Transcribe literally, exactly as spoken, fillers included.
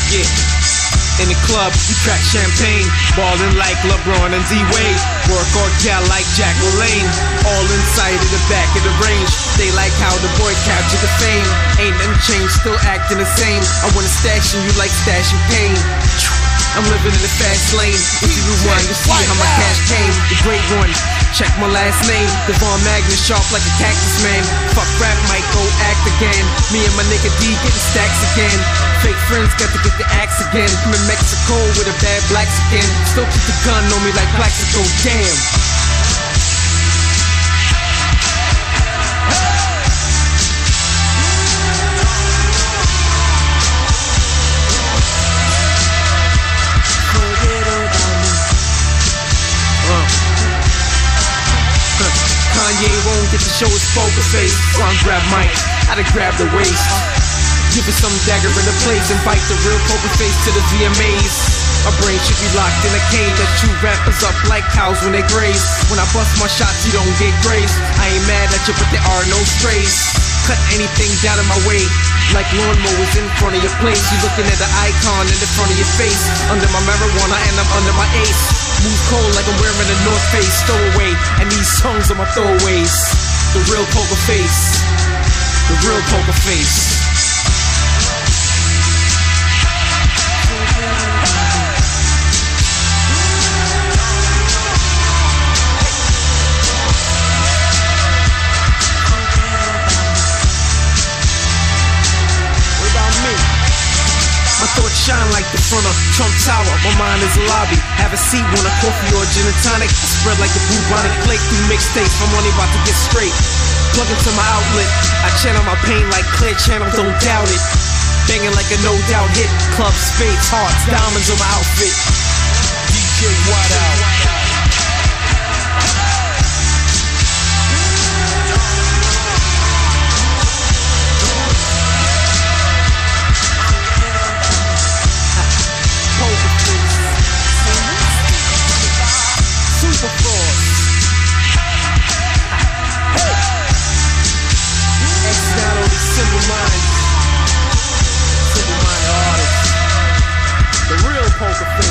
Yeah. In the club, we crack champagne, ballin' like LeBron and D-Wade. Work or gal like Jack LaLanne, all inside of the back of the range. They like how the boy captured the fame. Ain't nothing changed, still acting the same. I wanna stash and you like stashing pain. I'm living in the fast lane. If you rewind, you see how my cash came. The great one, check my last name. Devon Magnus, sharp like a cactus man. Fuck rap, might go act again. Me and my nigga D get the stacks again. Fake friends got to get the axe again. I'm in Mexico with a bad black skin. Still keep the gun on me like Plaxico, damn. Kanye won't get to show his poker face, so I'm grab Mike, I done grab the waist. Give it some dagger in the place, invite the real poker face to the V M As. My brain should be locked in a cage that chew rappers up like cows when they graze. When I bust my shots, you don't get grazed. I ain't mad at you, but there are no strays. Cut anything down in my way, like lawnmowers in front of your place. You looking at the icon in the front of your face. Under my marijuana and I'm under my ace. Move cold like I'm wearing a North Face stowaway, and these songs are my throwaways. The real poker face, the real poker face. My thoughts shine like the front of Trump Tower. My mind is a lobby. Have a seat, want a coffee or a gin and tonic. I spread like a bubonic plague through mixtapes. My money about to get straight. Plug into my outlet. I channel my pain like Clear Channel, don't doubt it. Banging like a no doubt hit. Club spades, hearts, diamonds on my outfit. D J White Out. Super fraud. X not only simple minds, simple minded artists. The real poker face.